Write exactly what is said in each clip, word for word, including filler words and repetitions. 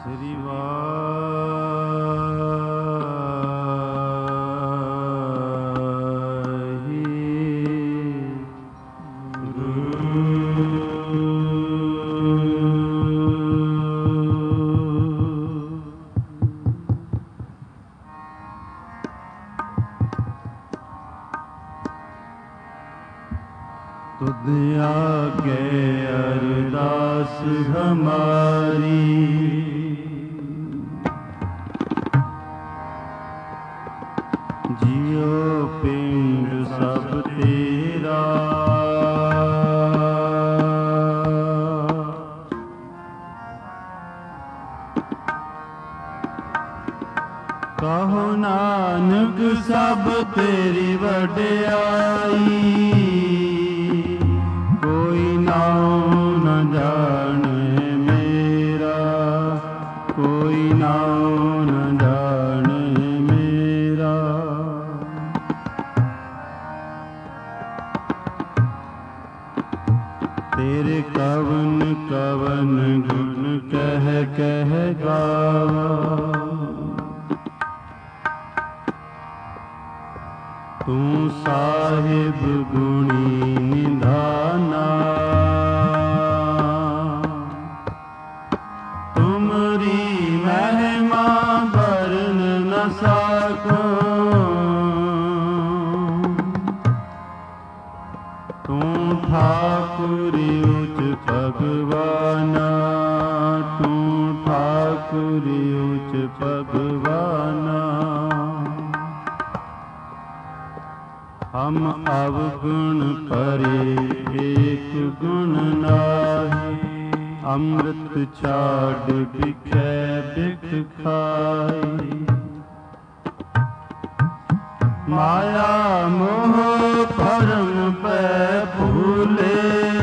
ਸ੍ਰੀ तुध आगे अरदास हमारी, जियो पिंड सब तेरा। कहो नानक सब तेरी वड्याई, कोई नाम न जाने मेरा, कोई नाम न जाने मेरा। तेरे कवन कवन गुण कह कह गावा, तू साहिब गुणी निधाना। तुमरी महिमा वर्ण न साको, तू ठाकुर उच भगवाना, तू ठाकुर उच भगवाना। हम अवगुण परे एक गुण नाहि, अमृत छाड़ बिखै बिख खाई। माया मोह भरम पै भूले,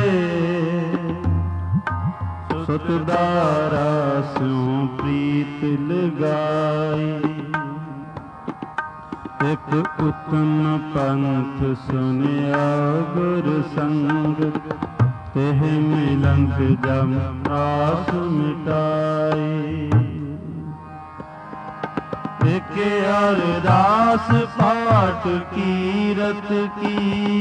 सुत दारा स्यों प्रीत लगाई। एक उत्तम पंथ सुनिया गुर संग, तेह मिलंत जम आस मिटाई। एक अरदास पाठ कीरत की,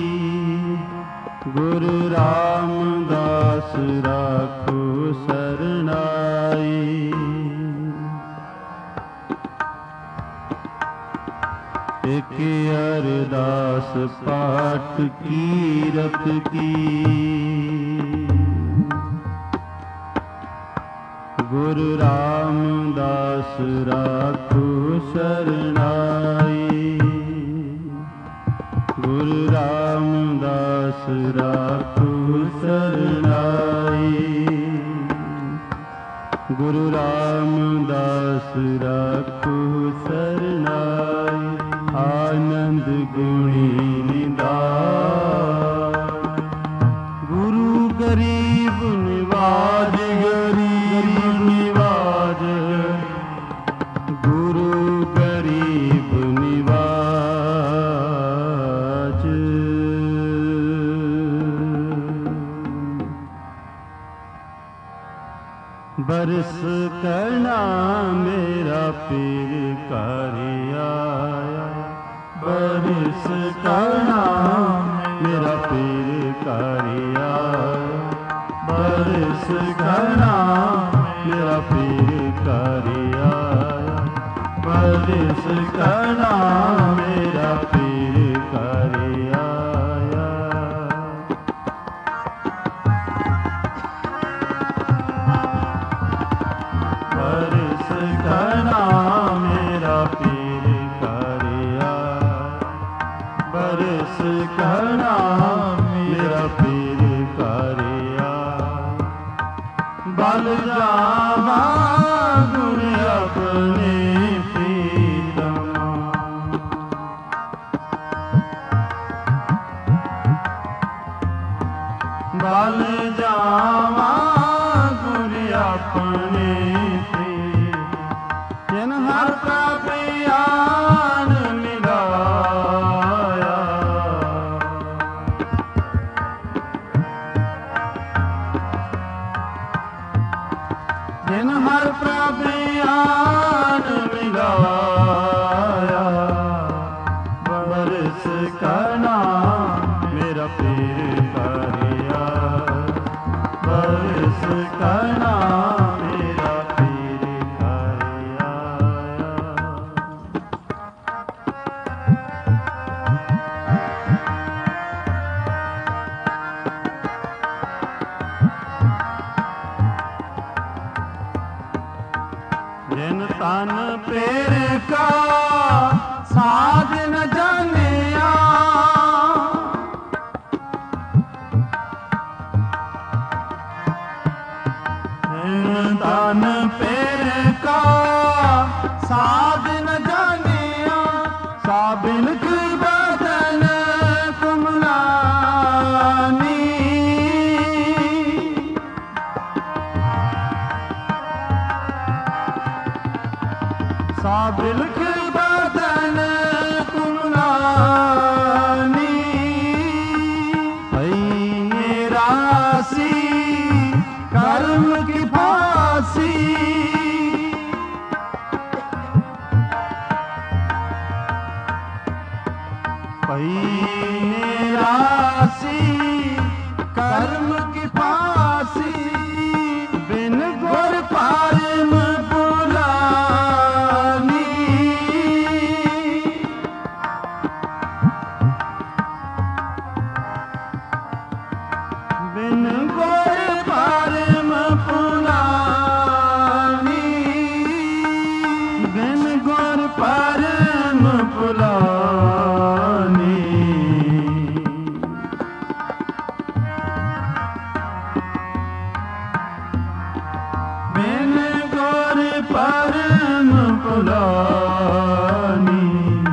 गुरु रामदास राखो सरनाई। एक अरदास पाठ कीरत की, गुरु रामदास राखो शरणाई। गुरु रामदास राखो शरणाई। गुरु रामदास राखो शरणाई। आनंद गुणी निधान, गुरु गरीब निवाज, गरीब निवाज, गुरु गरीब निवाज। बरस करना मेरा पीर कारिया, बरस करना मेरा पीर कारिया। बरस करना मेरा पीर कारिया। बरस करना मेरा पीर कारिया। बरस करना मेरा पीर कारिया। बरस करना मेरा पीर कारिया। बल जावा गुण अपने प्रीतम, बल जावा गुण अपने प्रीतम। जिन हर का प्रियान मिलाया, जिन हर प्रा बरस करना मेरा पीर कर आया। जिन तन पेर का साध न जानिया, जिन तन पेर का साध न जानिया, साबिलक बदन कुमलानी, साबिलक बदन कुमलानी, भई राशि कर्म की फांसी, भई राशि कर्म की फांसी, बिन गुर परम बुलानी, बिन गुर परम बुलानी, बिन गुर परम बुलानी। बिन गुर परम बुलानी,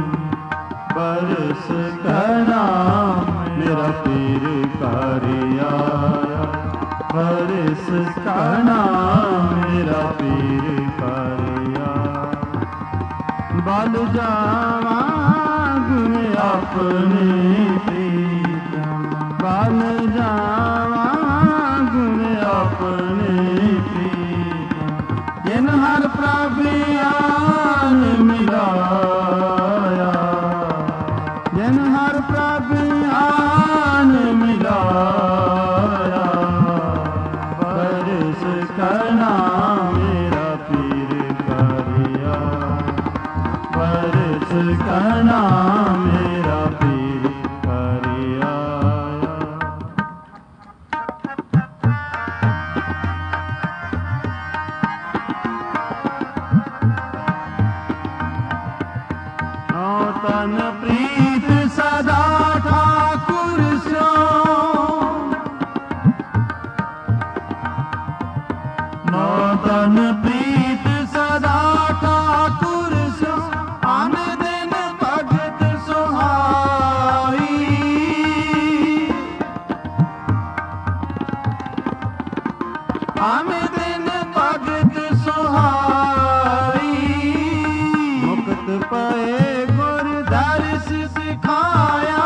बरस करना मेरा पीर कर आया, बरस करना मेरा पीर कर आया। बल जावा गुण अपने प्रीतम, बल जावा गुण अपने प्रीतम, जिन हर प्रभ आन मिलाया, जिन हर प्रभ आन मिलाया, बरस करना मेरा पीर कर आया, बरस करना मेरा पीर कर आया। तन प्रीत सदा ठाकुर स्यो, नौ तन प्रीत सदा ठाकुर स्यो, आन दिन भगत सुहाई, आन दिन भगत सुहाई, मुक्त पाए दर्श सिखाया,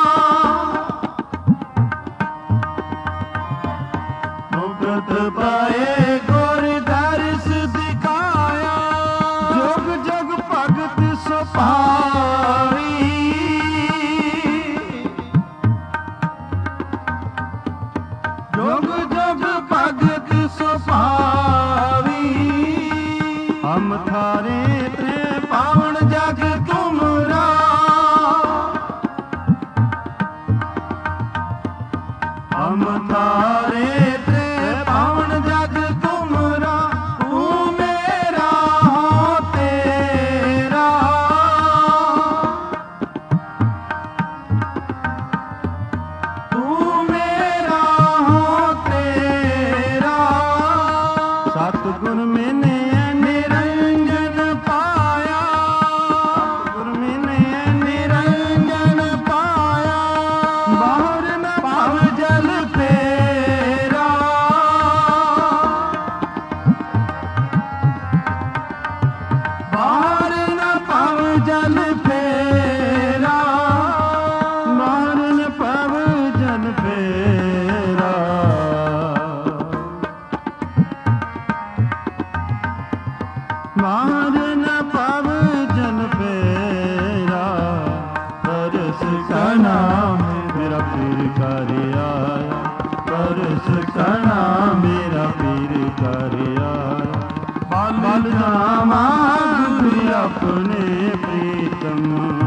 मुक्त पाए गुर दर्श दिखाया, जुग जुग भगत सुपाई, जुग जुग भगत सुपाई। हम थारे ते पावन जग तुमरा, हम थारे ते पावन जग तुमरा, तू मेरा हो तेरा, तू मेरा हो तेरा। सतगुर मैंने निरंजन पाया, सतगुर मैंने निरंजन पाया, बाहर न भव जल फेरा, बाहर न भव जल फेरा, बाहर न भव जल फेरा। बाहर न भव जल फेरा, बरस करना मेरा पीर कर आया, बरस करना जावा गुरु अपने प्रीतम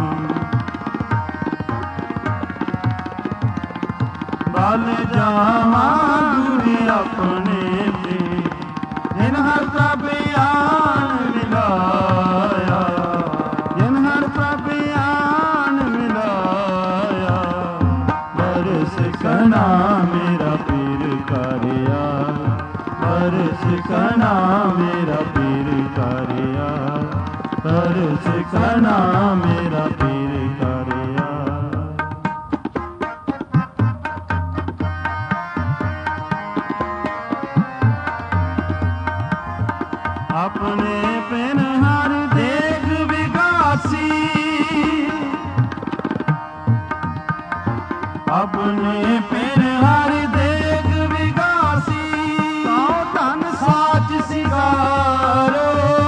बल जावा गुरु अपने जिन हर प्रभ आन मिलाया जिन हर प्रभ आन मिलाया बरस कना मेरा पीर कारिया बरस कना मेरा पीर कारिया बरस कना मेरा पीर कारिया अपने पिन हर देख विगासी अपने पिन हर देख विगासी तो धन साच सिगारो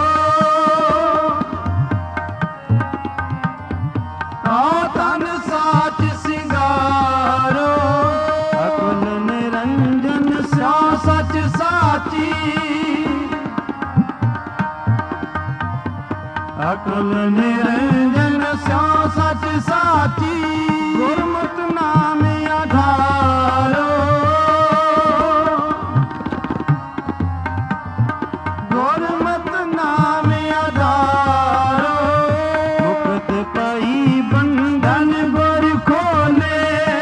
तो धन साच सिगारो अकुल निरंजन स्या सच साची अकुल निरंजन स्या सच साची गुरमुत नाम आधारो गुरमुत नाम आधारो मुक्त पई बंधन गुर खोले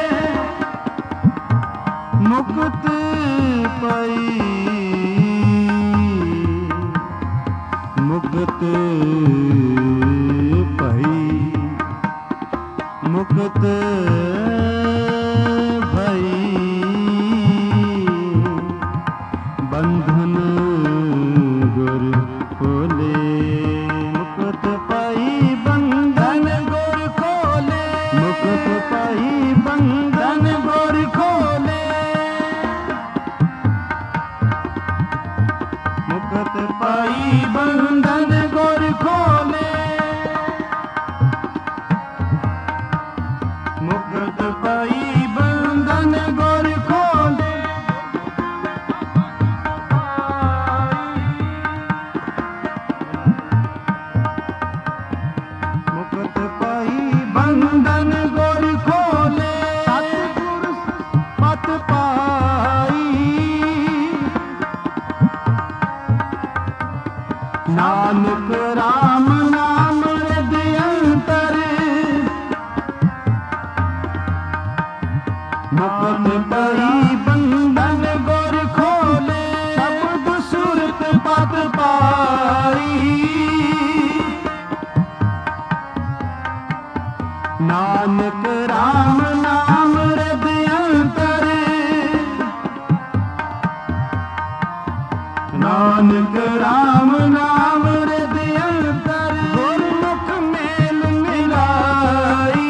मुक्त पई मुक्त भई मुक्त भई बंधन गुर खोले मुक्त पई बंधन गुर खोले मुक्त पई बंधन गुर खोले मुक्त पई बंधन गुर खोले मुक्त पई बंधन गुर खोले मुक्त पई बंधन गुर खोले सतगुर पत पाई नानक राम नाम हृदय अंतर मुक्त पई बंधन गुर खोले शब्द सुरत पत पाई नानक राम नाम हृदय अंतर नानक राम नाम हृदय अंतर गुरमुख मेल मिलाई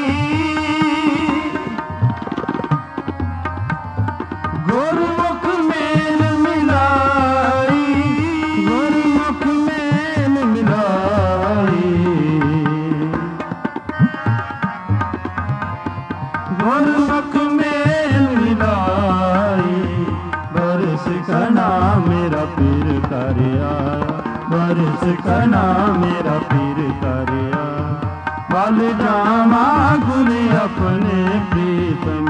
गुरमुख मेल मिलाई गुरमुख मेल मिलाई गुरमुख मेल मिलाई बरस कना मेरा पीर कारिया बरस कना मेरा पीर कारिया बल जावा गुरु अपने प्रीतम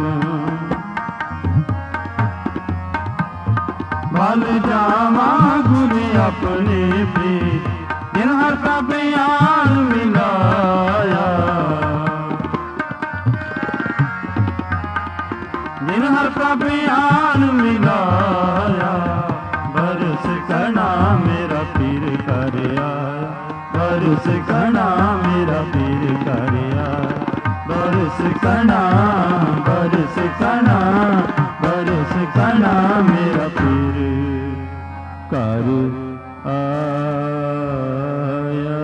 बल जावा गुरु अपने प्रीत जिन हर प्रभ आन मिलाया जिन हर प्रभ आन मिलाया बरस कना मेरा पीर कारिया बरस कना मेरा पीर कारिया बरस कना बरस कना बरस कना मेरा पीर कर आया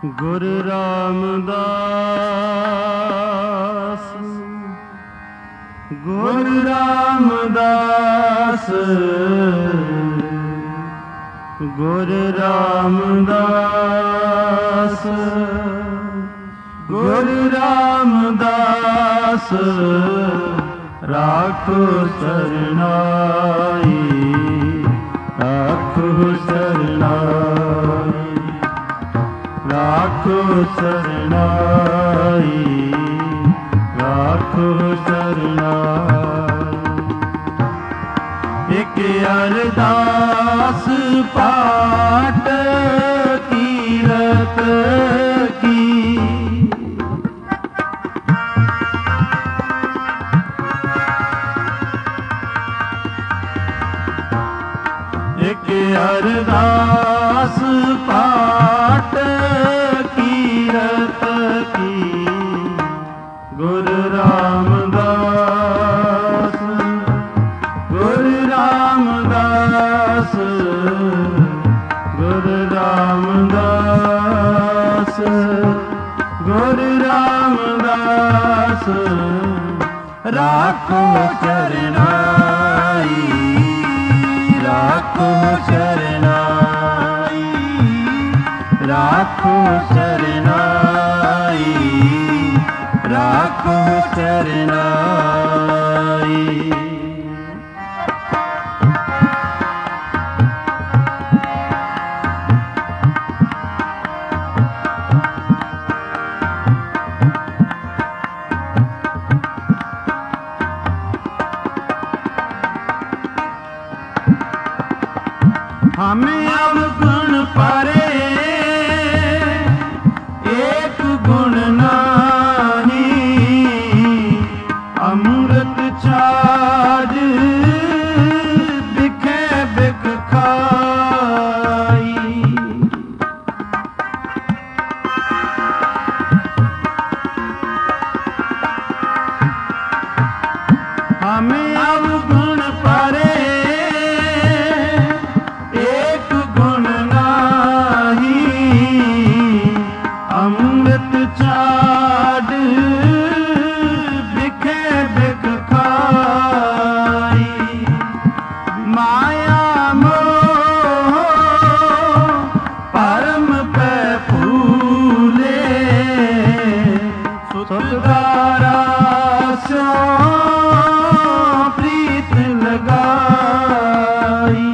गुरु रामदास गुरु रामदास गुरु रामदास गुरु रामदास राखो शरणाई राखो शरणाई राखो शरणाई राखो शरणाई। एक अरदास पाठ कीरत की एक अरदास पाठ कीरत की गुरु रामदास गुरु रामदास गुरु रामदास गुरु रामदास राखो शरणाई राखो शरणाई राखो शरणाई राखो शरणाई। हमें अब गुण परे एक गुण नहीं अमृत छाज बिखे बिख खाई। हमें अब गुण परे अमृत चाड बिखे बिख खाई। माया मोह परम पे फूले सुतदारा सो प्रीत लगाई।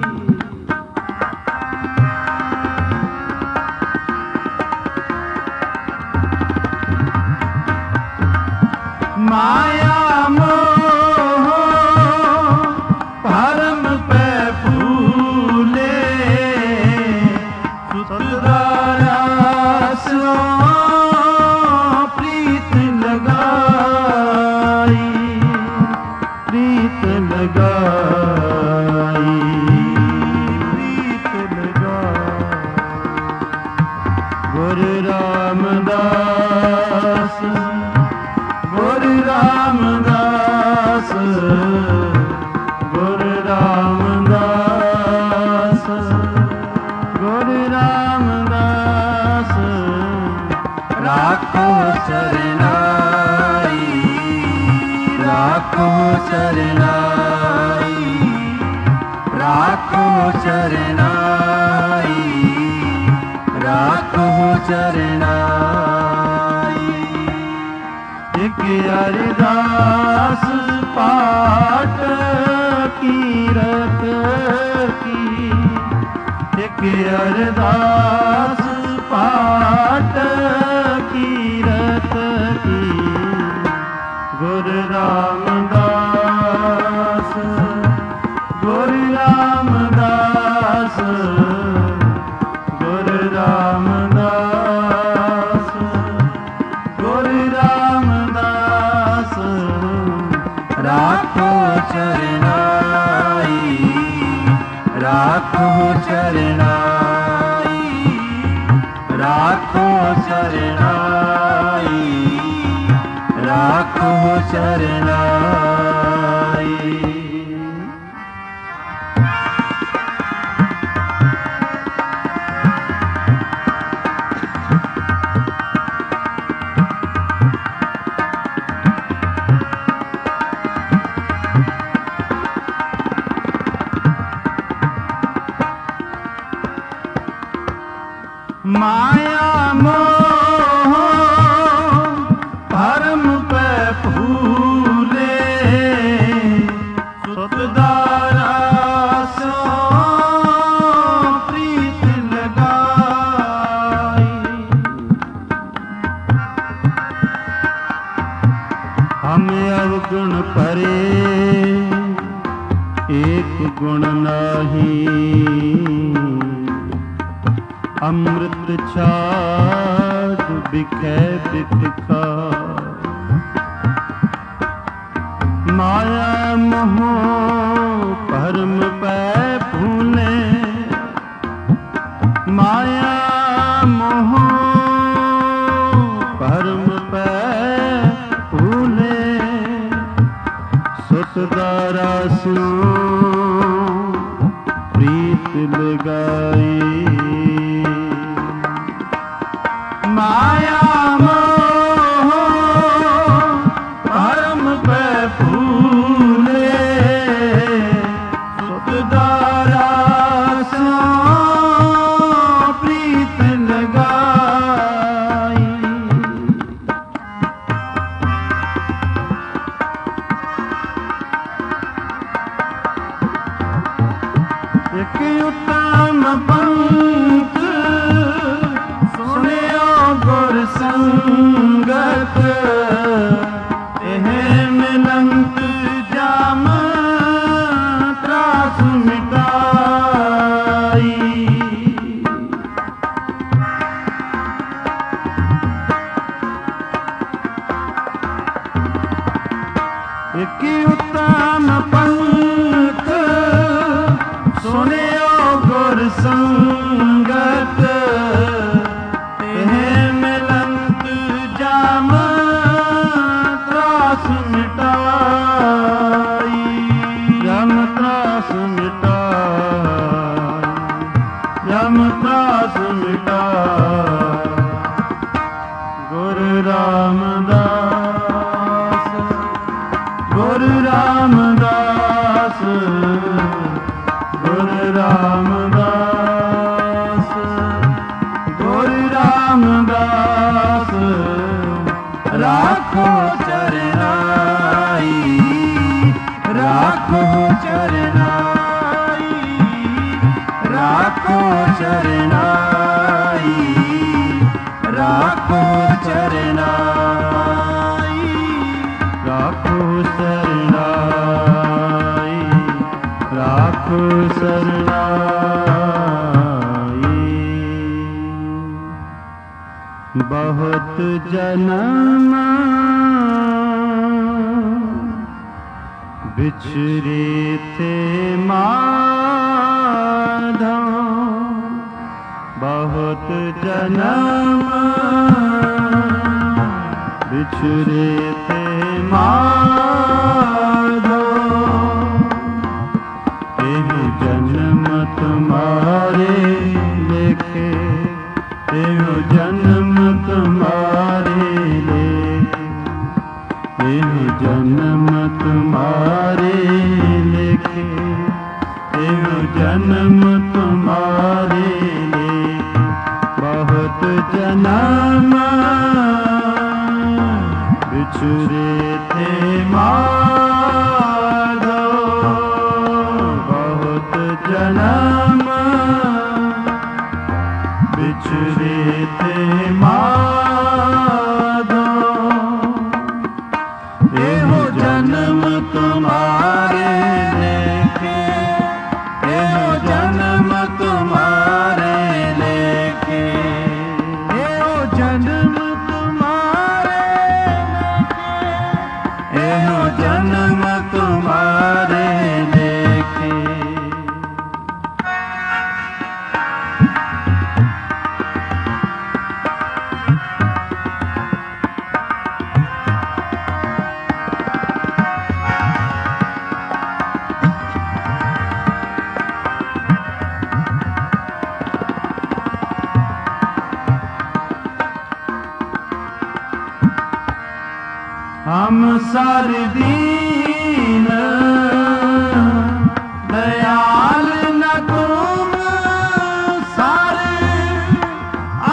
माया मोह परम पे फूले सुतदारा सो प्रीत लगाई प्रीत लगाई प्रीत लगाई। गुरु रामदास गुरु रामदास गुरु रामदास गुरु रामदास राखो शरणाई राखो शरणाई राखो शरणाई राखो शरणाई। एक अरदास पाठ कीरत की एक अरदास पाठ कीरत की गुरु रामदास गुरु रामदास गुरु रामदास गुरु रामदास राखो शरणाई राखो शरणाई राखो शरणाई राखो शरणाई। माया मोह भरम पे फूले सुतदारा सो प्रीत लगाई। हमें अवगुण परे एक गुण नाही, अमृत छाड़ बिखे बिखा। माया मोह भरम पे फूले, माया मोह भरम पे फूले सुतदारा सो प्रीत लगाई। माया मोह भरम पे फूले सुतदारा सो प्रीत लगाई। एक उत्तम पंथ सुनियो गुर संगत, एह मिलंत जाम त्रास मिटाई। एक उत्तम पंथ सुनियो गुर संगत, एह मिलंत जाम त्रास मिटाई। जाम त्रास मिटाई, जाम त्रास मिटाई। गुरु रामदास, गुरु रामदास, गुरु रामदास, गुरु रामदास। राखो चरनाई, राखो चरनाई, राखो चरनाई, राखो चरनाई, राखो शरनाई, राखो शरनाई। बहुत जन्म बिछड़े थे माधव, बहुत जन्म बिछड़े थे माधव। एह जन्म तुम्हारे लेखे, एह जन्म तुम्हारे लेखे, एह जन्म तुम्हारे लेखे, एह जन्म तुम्हारे लेखे। बहुत जन्म बिछड़े थे माधव, बहुत जन्म बिछड़े थे माधव। एहो जन्म तुम्हारे लेखे, एहो जन्म तुम्हारे लेखे, एहो जन्म तुम्हारे लेखे, एहो जन्म तुम्हारे लेखे। हम सारे दीन दयाल न तुम सारे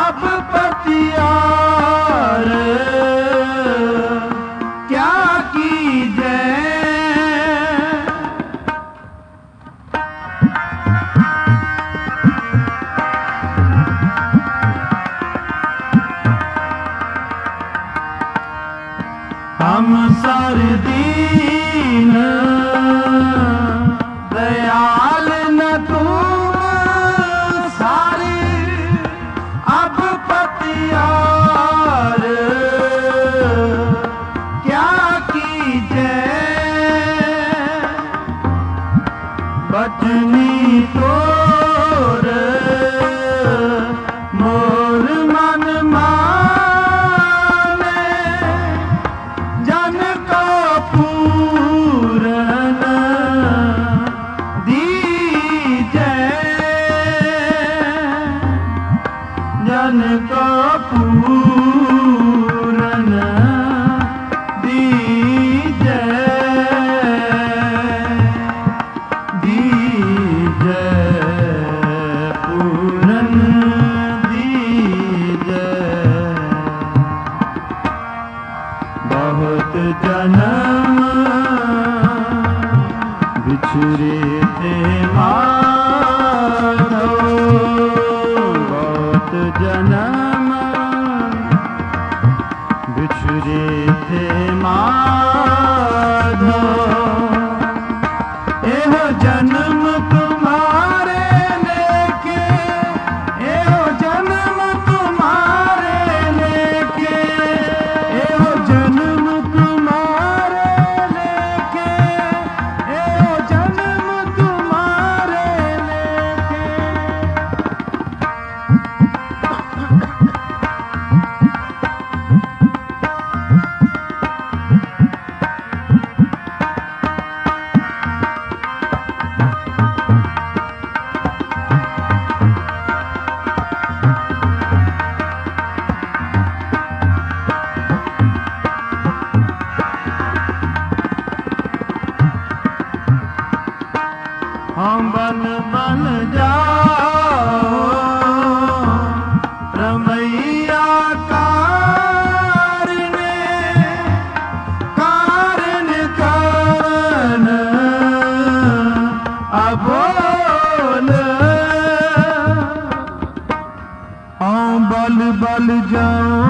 तुम सारी अब पतियार क्या कीजे बचनी तोर मोर मन माने जन को पूरन दीजे जन को पूरन दीजे दीजे पूरन दीजे बहुत जन्म बिछुरे थे माधो बहुत जन्म बिछुरे थे माधो एहो जन्म तुम्हारे लेके एहो जन्म तुम्हारे लेके एहो जन्म तुम्हारे लेके एहो जन्म तुम्हारे लेके हम बन बन जाओ रमैया कारने कारण कवन अबोल हम बल बल जाओ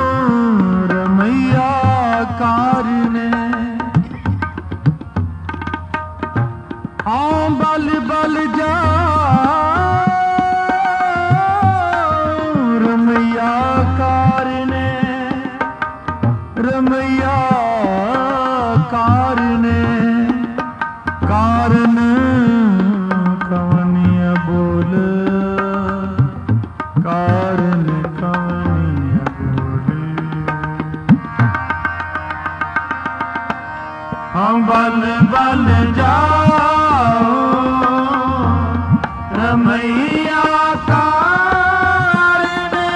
रमैया कारने हाँ बल बल जाओ रमैया कारने रमैया कारने कारण कवनिया बोल कारण कवनिया बोल हम बल बल जाओ रमैया कारने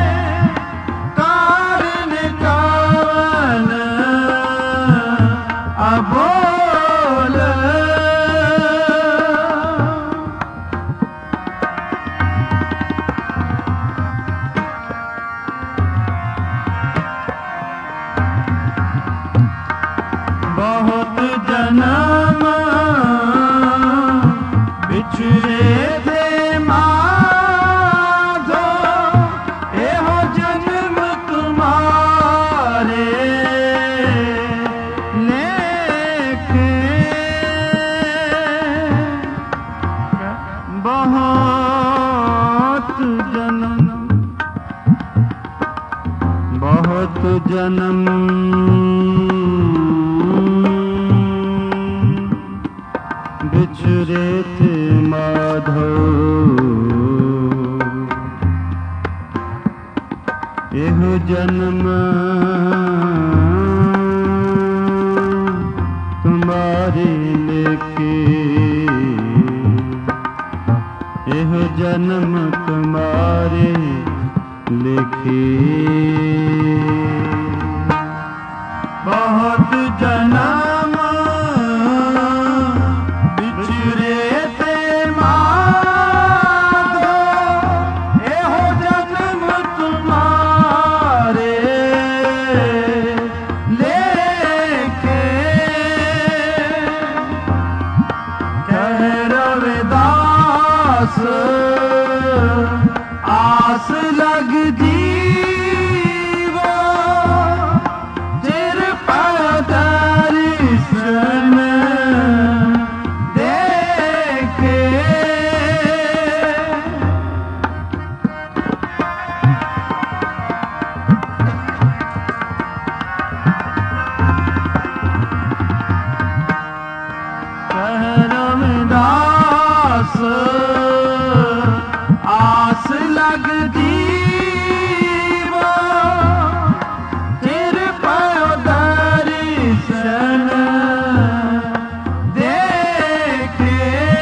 कारण कवन अबोल बहुत जन्म बिछड़े थे माधो एहो जन्म तुम्हारे लेके बहुत जन्म बहुत जन्म बिछड़े थे माधो एहो जन्म तुम्हारे लेके एहो जन्म तुम्हारे लेके बहुत जन्म बिछड़े थे माधो एहो जन्म तुम्हारे लेके कह रविदास आस लग जीवो चिर पधारी आस लगदी वो तेरे पायो दर्शन देखे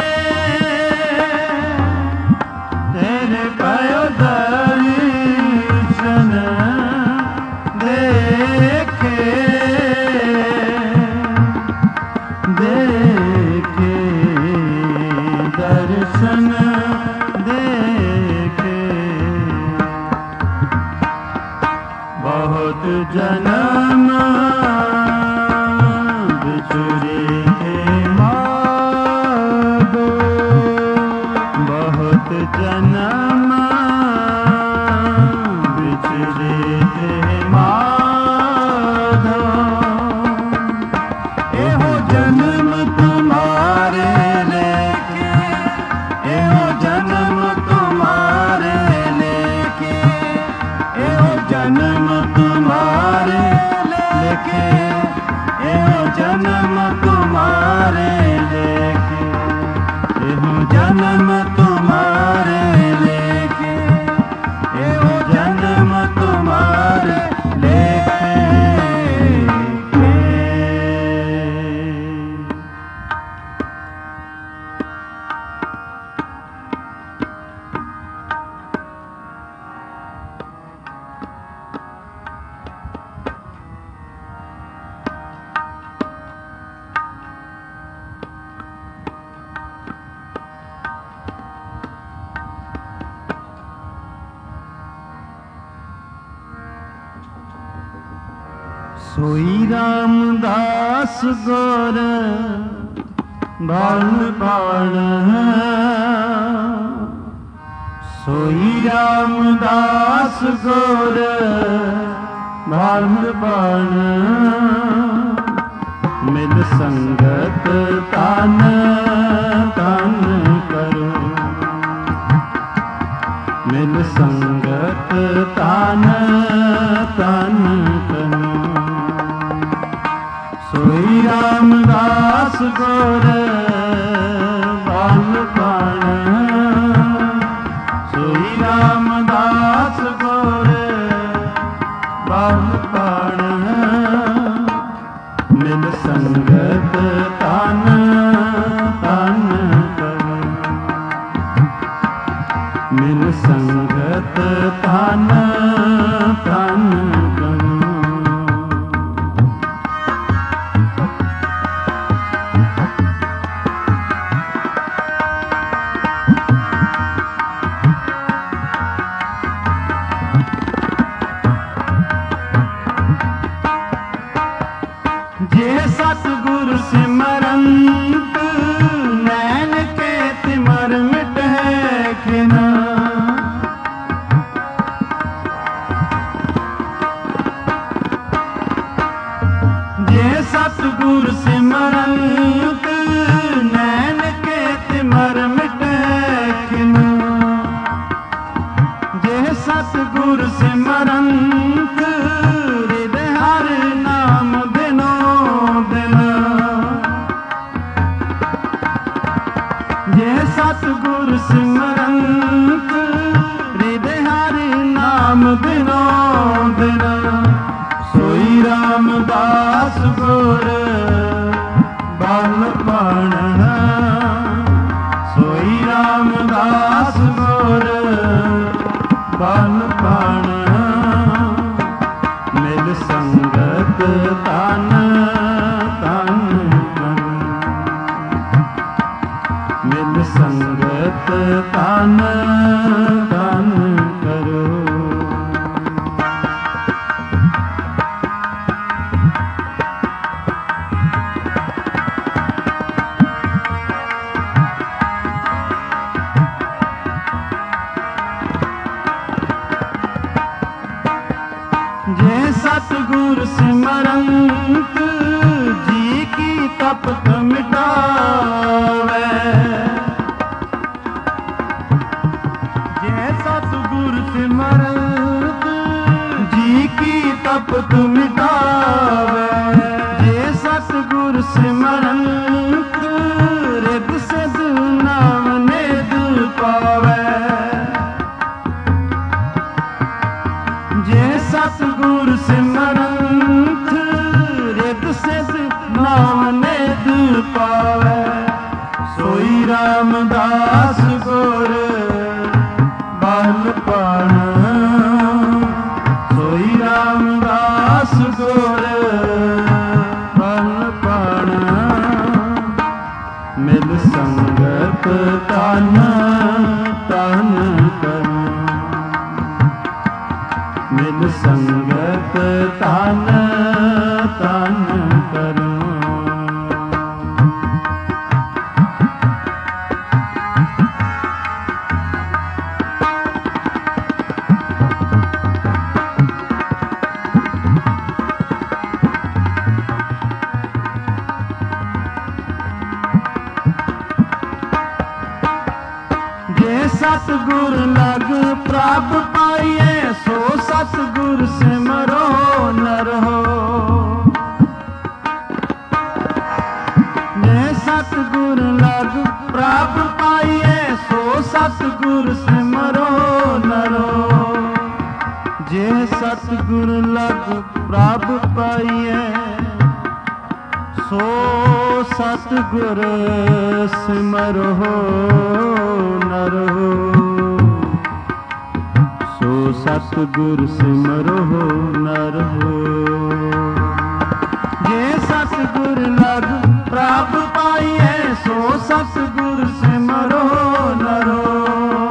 तेरे पायो दर्शन देखे देखे दर्शन देखे बहुत जन्म बिछुड़े थे माधो बहुत जन्म बिछुड़े थे माधो एहो जन्म तुम्हारे लेके एहो जन्म तुम्हारे लेके एहो जन्म तुम्हारे लेके एहो जन्म तुम्हारे लेके एहो जन्म तुम्हारे लेके एहो जन्म तुम्हारे लेके सोई रामदास गोर बाल बाण सोई रामदास गोर बाल बाण मिल संगत तान तान करो मिल संगत तान तान करो सोई रामदास गोर बाल बाण सोई रामदास गोर बाल बाण मिल संगत तान तान करो मिल संगत तान तान करो जे सतगुरु सिमरंत नैन के तिमर मिटे खिना जे सतगुरु सिमरंत नैन के तिमर मिटे खिना जे सतगुरु सिमरंत हृदय हर नाम दिनो दिन जे सतगुरु सिमरंत हृदय हर नाम दिनो दिन सोई रामदास गोर बाल बाण सोई रामदास गोर बाल बाण मिल संगत तान तान करो मिल संगत तान तान करो जे सतगुरु सिमरंत जी की तपत मिटावे जे सतगुरु सिमरंत जी की तपत मिटावे जे सतगुरु सिमरंत रिद सिद्ध नाम ने ਰਾਮਦਾਸ ਗੁਰ ਬਲ ਪਾਣ, ਸੋਈ ਰਾਮਦਾਸ ਗੁਰ ਬਲ ਪਾਣ। ਮਿਲ ਸੰਗਤ ਤਨ ਤਨ ਕਰੋ, ਮਿਲ ਸੰਗਤ ਤਨ ਤਨ ਕਰੋ। सतगुर लग प्रभ पाइए, सो सतगुर सिमरो नर हो। जे सतगुर लग प्रभ पाइए, सो सतगुर सिमरो नर हो। जे सतगुर लग प्रभ पाइए, सो सतगुर सिमरो नर हो। सो सतगुर सिमरो नर हो। जे सतगुर लग प्रभ पाइए, सो सतगुर सिमरो नर हो।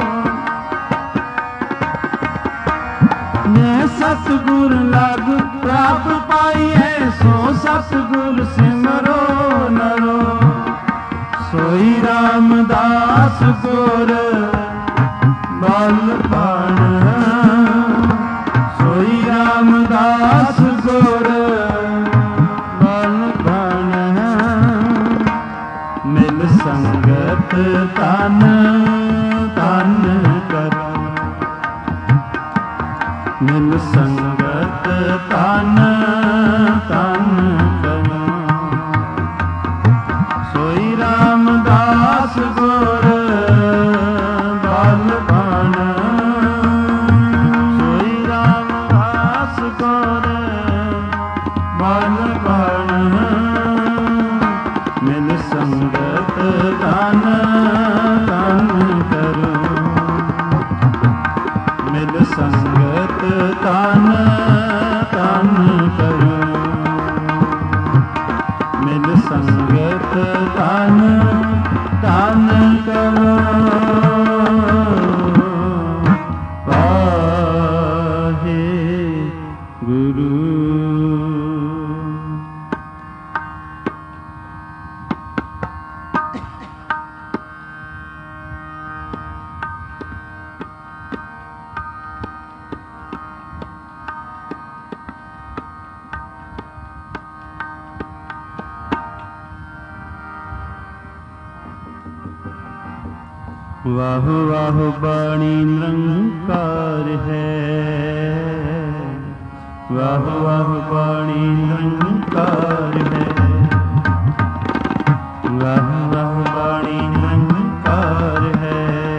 जे सतगुर लग प्रभ पाइए, सो सतगुर सिमरो नर हो। सोई रामदास गुर बल पाण, सोई रामदास गुर बल पाण। मिल संगत तन तन करो, मिल संगत तन तन करो। सोई रामदास गुर बल पाण, सोई रामदास गुर बल पाण। मिल संगत तन तन करो, मिल संगत तन तन करो। मिल संगत तन तन करो। वाहे गुरु। वाह वाह बाणी निरंकार है, वाह वाह बाणी निरंकार है। वाह वाह बाणी निरंकार है,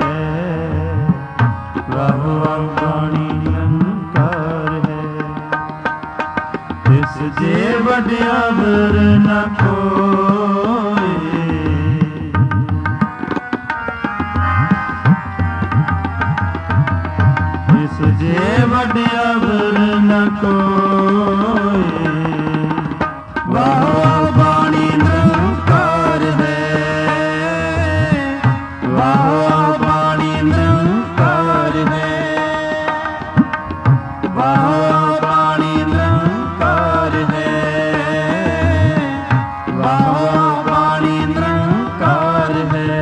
वाह वाह बाणी निरंकार है। तिस जे वड्यावर न कोई, जे वड्यावर न कोई। वाह बाणी निरंकार है, वाह बाणी निरंकार है। वाह बाणी निरंकार है, वाह बाणी निरंकार है।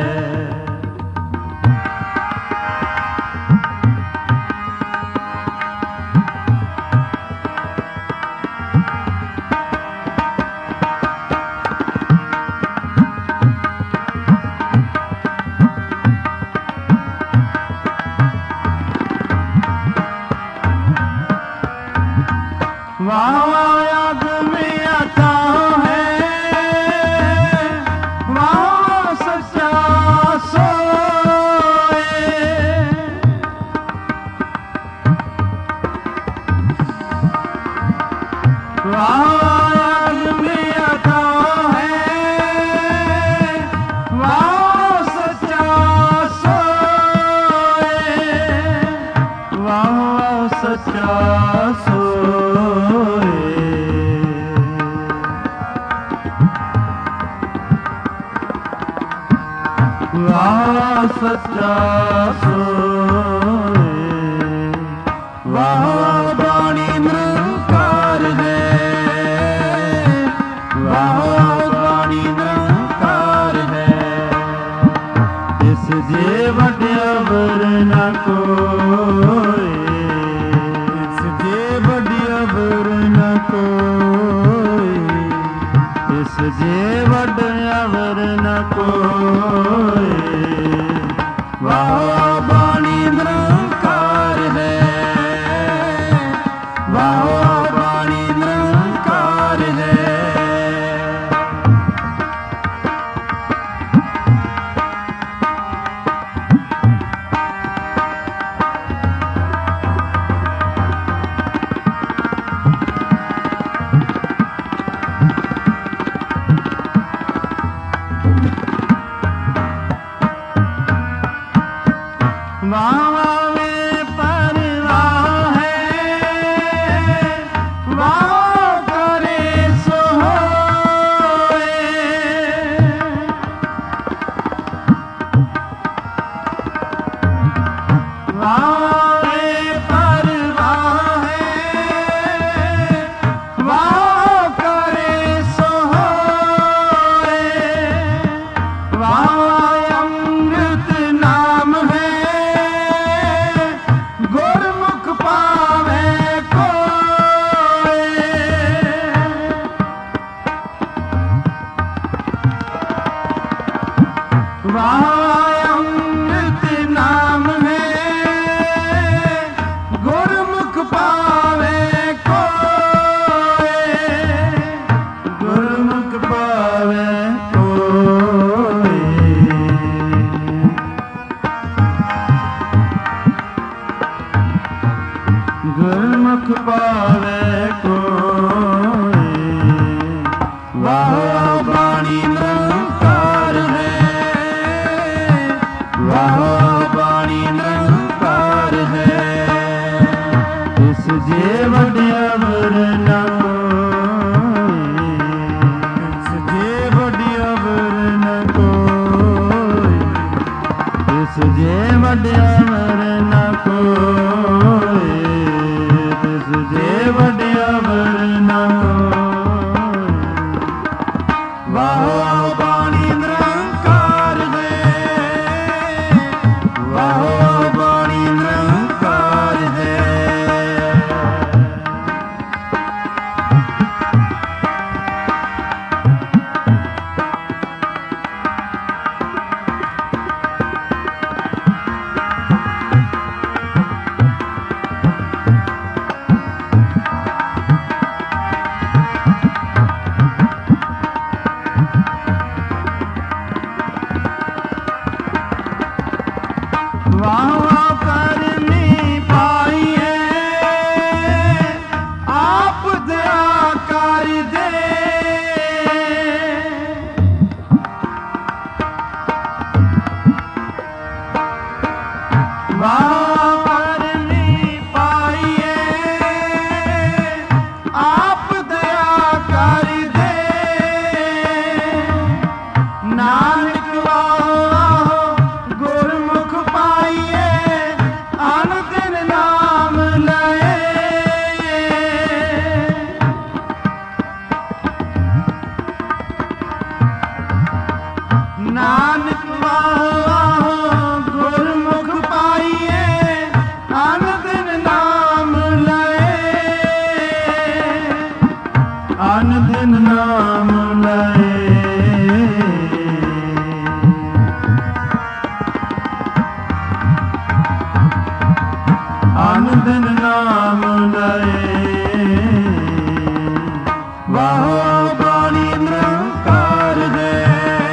सच्चा ਸੱਚਾ ਸੋਏ। ਵਾਹ ਬਾਣੀ ਨਿਰੰਕਾਰ ਹੈ, ਵਾਹ ਬਾਣੀ ਨਿਰੰਕਾਰ ਹੈ। ਇਸ ਜੇ ਵੱਡਿਆ ਵਰ ਨਾ ਕੋਏ, ਇਸ ਜੇ ਵੱਡਿਆ ਵਰ ਨਾ ਕੋਏ, ਇਸ ਜੇ ਵੱਡਿਆ ਵਰ ਨਾ ਕੋਏ। ਵਾਹ ਬਾਣੀ ਨਿਰੰਕਾਰ ਹੈ, ਵਾਹ ਬਾਣੀ ਨਿਰੰਕਾਰ ਹੈ। ਵਾਹ ਵੇ ਪਰਵਾਹ ਹੈ, ਵਾਹ ਕਰੇ ਸੋ ਹੋਏ। ਵਾਹ ਵੇ ਪਰਵਾਹ ਹੈ, ਵਾਹ ਕਰੇ ਸੋ ਹੋਏ। ਵਾਹ ਅੰਮ੍ਰਿਤ ਨਾਮ ਹੈ, ਗੁਰਮੁਖ ਪਾਵੇ ਕੋਏ। ਵਾਹ ਅੰਮ੍ਰਿਤ ਨਾਮ ਹੈ, ਗੁਰਮੁਖ ਪਾਵੇ ਕੋਏ। ਗੁਰਮੁਖ ਪਾਵੇ ਕੋਏ। ਗੁਰਮੁਖ ਪਾਵੇ ਕੋਏ। ਵਾਹ ਬਾਣੀ ਨਿਰੰਕਾਰ ਹੈ, ਵਾਹ ਬਾਣੀ ਨਿਰੰਕਾਰ ਹੈ। ਇਸ ਜੇ ਵੱਡਿਆ ਵਰ ਨਾ ਕੋਏ, ਇਸ ਜੇ ਵੱਡਿਆ ਵਰ ਨਾ ਕੋਏ, ਇਸ ਜੇ ਵੱਡਿਆ ਵਰ ਨਾ ਕੋਏ, ਇਸ ਜੇ ਵੱਡਿਆ ਵਰ ਨਾ ਕੋਏ। ਵਾਹ ਬਾਣੀ ਨਿਰੰਕਾਰ ਹੈ, ਵਾਹ ਬਾਣੀ ਨਿਰੰਕਾਰ ਹੈ। ਵਾਹ ਕਰਨੀ ਪਾਈਏ, ਆਪ ਦਇਆ ਕਰ ਦੇ। ਵਾਹ ਕਰਨੀ ਪਾਈਏ, ਆਪ ਦਇਆ ਕਰ ਦੇ। ਨਾਨਕ ਵਾਹ ਗੁਰਮੁਖ ਪਾਈਏ, ਅਨ ਦਿਨ ਨਾਮ ਲਏ। ਨਾਨਕ ਵਾਹ ਗੁਰਮੁਖ ਪਾਈਏ, ਅਨ ਦਿਨ ਨਾਮ ਲਏ। ਅਨ ਦਿਨ ਨਾਮ ਲਏ। ਅਨ ਦਿਨ ਨਾਮ ਲਏ। ਵਾਹ ਬਾਣੀ ਨਿਰੰਕਾਰ ਹੈ,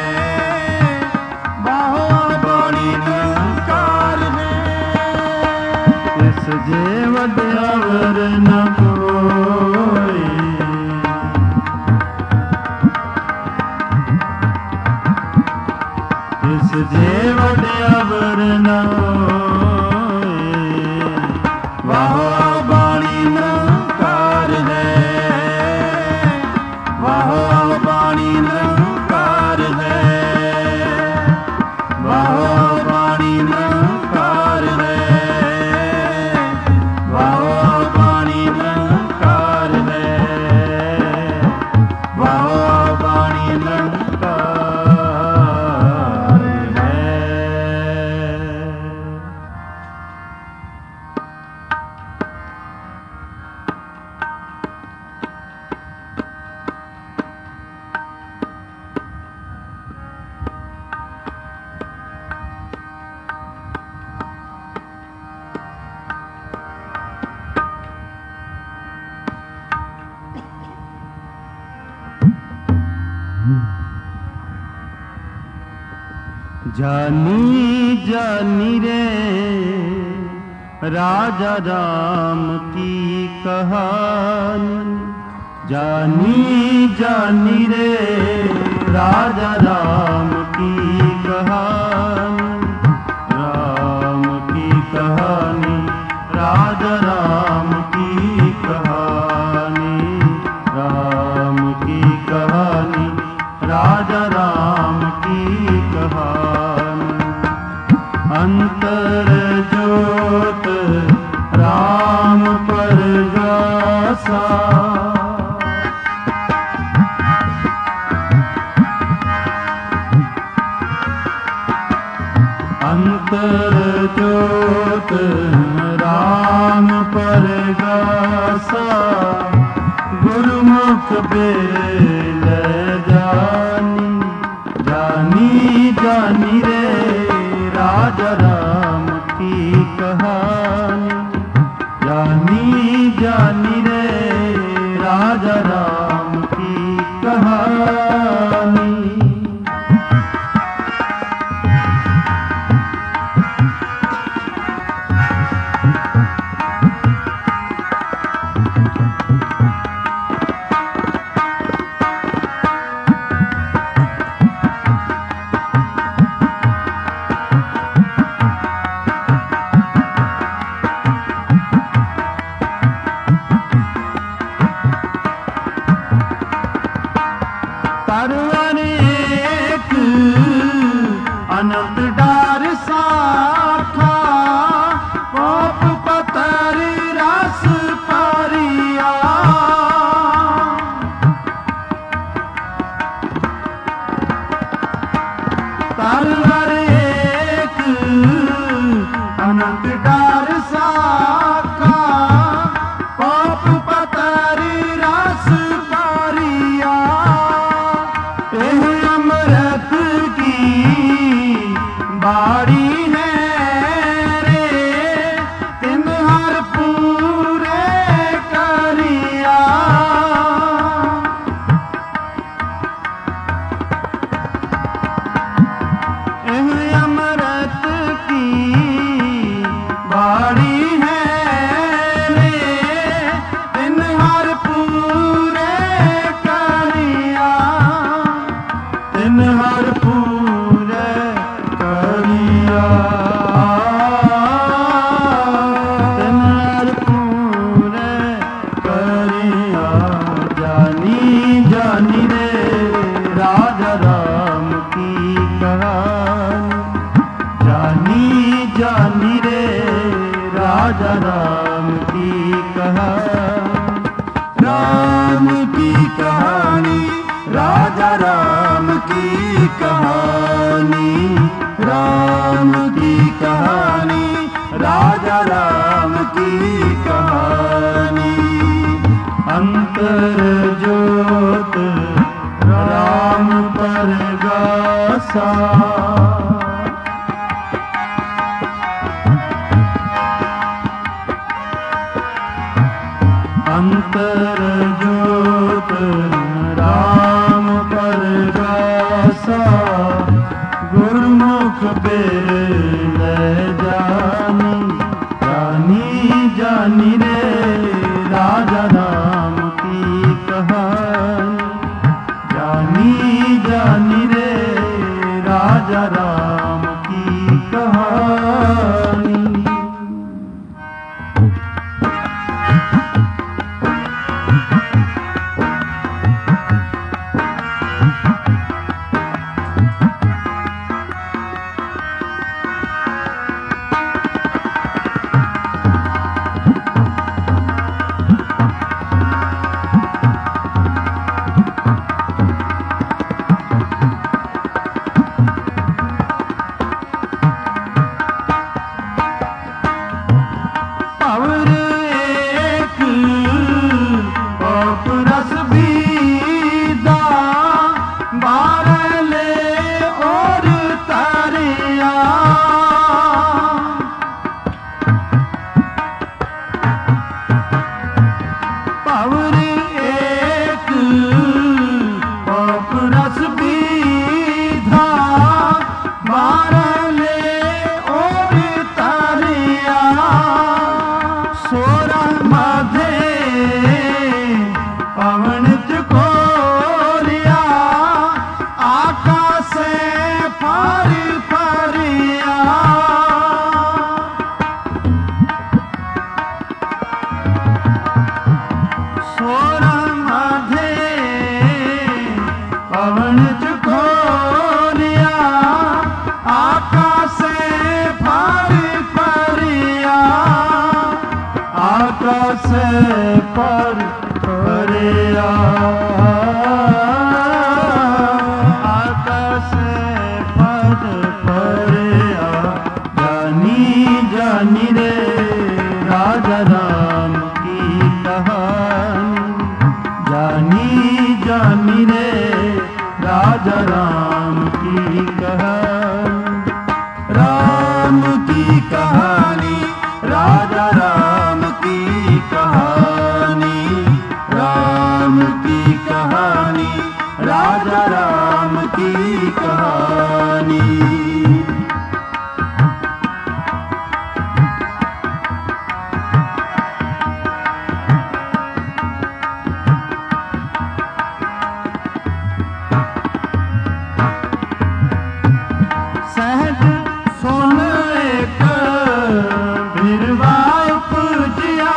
ਵਾਹ ਬਾਣੀ ਨਿਰੰਕਾਰ ਹੈ। ਇਸ ਜੇ ਵੱਡਿਆ ਵਰ ਨਾ ਕੋਏ, ਇਸ ਜੇ ਵੱਡਿਆ ਵਰ ਨਾ ਕੋਏ। ਵਾਹ ਬਾਣੀ ਨਿਰੰਕਾਰ ਹੈ, ਵਾਹ ਬਾਣੀ ਨਿਰੰਕਾਰ ਹੈ, ਵਾਹ ਬਾਣੀ जानी जानी रे राजा राम की कहानी, जानी जानी रे राजा राम की कहानी, राम की कहानी राजा राम की कहानी, राम की कहानी राजा राम की कहानी। अंतर ज्योत राम परगासा, अंतर ज्योत राम परगासा, गुरुमुख बेल जानी, जानी जानी रे राजा राम की कहानी, जानी जानी रे राजा राम की कहानी। पर अनेक अनंत डार शाखा, पोप पतर रस परिया, पर अनेक अनंत डार शाखा, पोप पतर रस परिया, अमृत की बाड़ी है रे, तिन हर पूरे करिया, अमृत की बाड़ी है रे, तिन हर पूरे करिया, तिन हर पूरे करिया, तिन हर पूरे करिया। जानी जानी रे राजा राम की कहानी, जानी जानी रे राजा राम की कहानी, राम की कहानी राजा राम की कहानी, राम की कहानी राजा राम की कहानी। अंतर ज्योत राम परगासा, अंतर ज्योत राम परगासा, गुरुमुख बेल जानी, जानी जानी रे राजा राम की कहानी। जानी रे राजा राम की कहानी, जानी जानी रे राजा राम की कहानी। राम की कहानी राजा राम की कहानी, राम की कहानी राजा राम की कहानी। सहज सुन एक बिरवा उपजिया,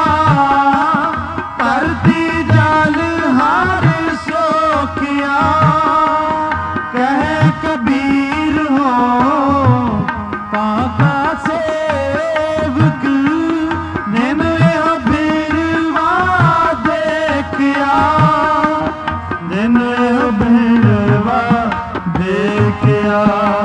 धरती जल हर सोखिया। कह कबीर हो पाका सेवक, दिन यह बिरवा देखिया, दिन यह बिरवा देखिया,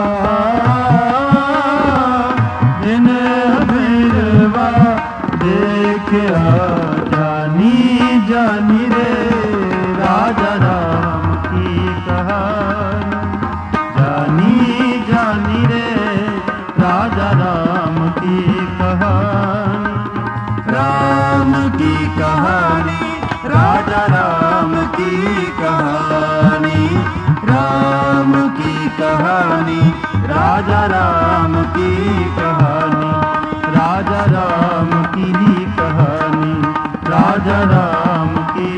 दिन बिरवा देखिया। जानी जानी रे राजा राम की कहानी, जानी जानी रे राजा राम की कहानी। राम की कहानी राजा राम की कहानी, राम की कहानी राजा राम की कहानी, राजा राम की कहानी, राजा राम की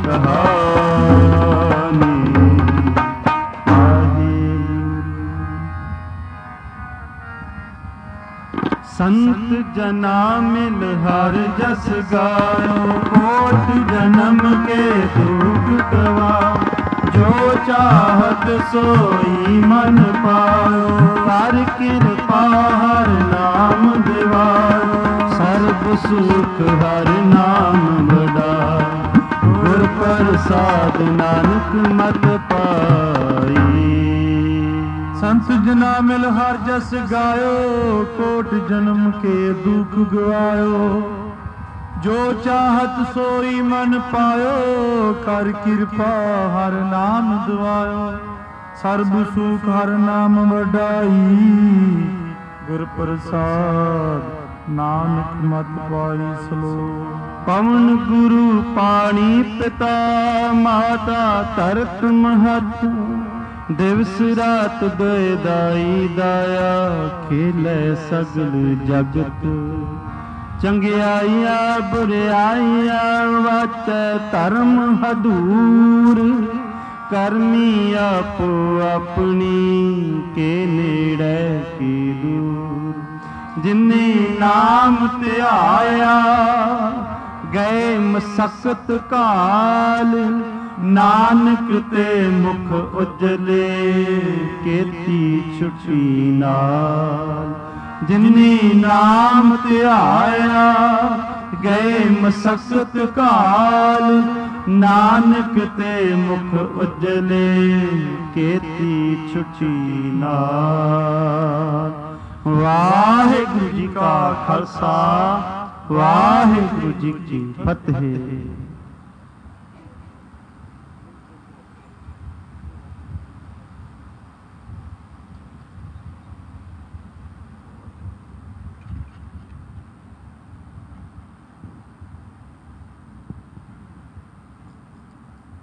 कहानी। संत जना मिल हर जस गायो, कोट जन्म के दुख गवाओ। जो चाहत सोई मन पायो, हर कृपा हर नाम दिवायो। सर्व सुख हर नाम बड़ाई, गुर प्रसाद नानक मत पाई। संत जना मिल हर जस गायो, कोट जन्म के दुख गवायो। जो चाहत सोई मन पायो, कर कृपा हर नाम दुआयो। सर्ब सुख हर नाम वडाई, गुर प्रसाद नानक मत पाई सलोक। पवन गुरु पानी पिता, माता तरत महत। दिवस रात दोए दाई दाया, खेले सगल जगत। चंगियाइया बुरियाइया वाचै धर्म हदूर। करमी आपो अपनी, के नेड़े की दूर। जिन्ने नाम ध्याया, गए मसकत काल। नानक ते मुख उजले, केती छुटी नाल। जिन्ने नाम ध्याया, गए मसकत काल। नानक ते मुख उजले, केती छुटी नाल। वाहिगुरु जी का खालसा, वाहिगुरु जी की फतेह।